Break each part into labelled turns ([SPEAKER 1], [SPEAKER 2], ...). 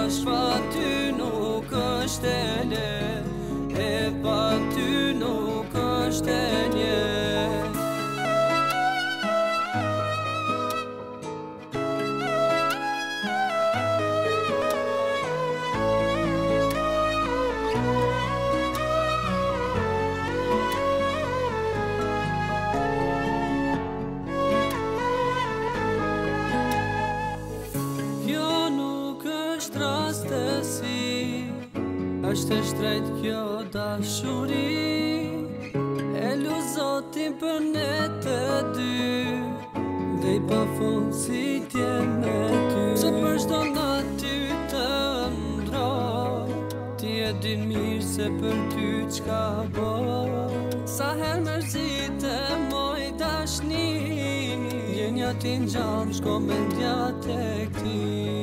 [SPEAKER 1] tash pa ty nuk është e lehtë, e pa ty nuk është e njeh. Është e shtrejt kjo dashuri, e lu Zotin për ne të dy, dhe i pa fund si t'je me ty. Se për shdo naty të ndro, ti e din mirë se për ty qka bo. Sa her mërzit e moj dashni, jenja ti n'gjam shko me ndja te këti.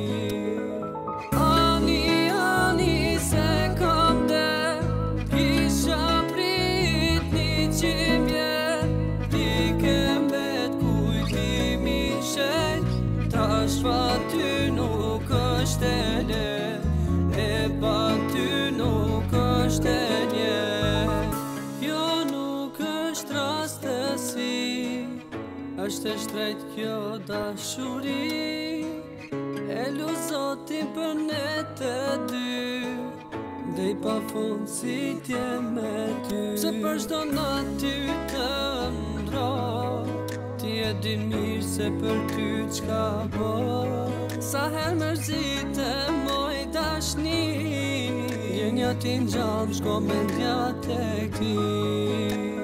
[SPEAKER 1] Tash pa ty nuk është e lehtë, e pa ty nuk është e njeh. Kjo nuk është rastësi, është e shtrejt kjo dashuri, e lu Zotin për ne të dy, dhe i pa fund si t'je me ty. Se për shdo naty të ndro, ti e din mirë se për ty qka bo. Sa her mërzit e moj dashni, jenja ti n'gjam shko me ndja te këti.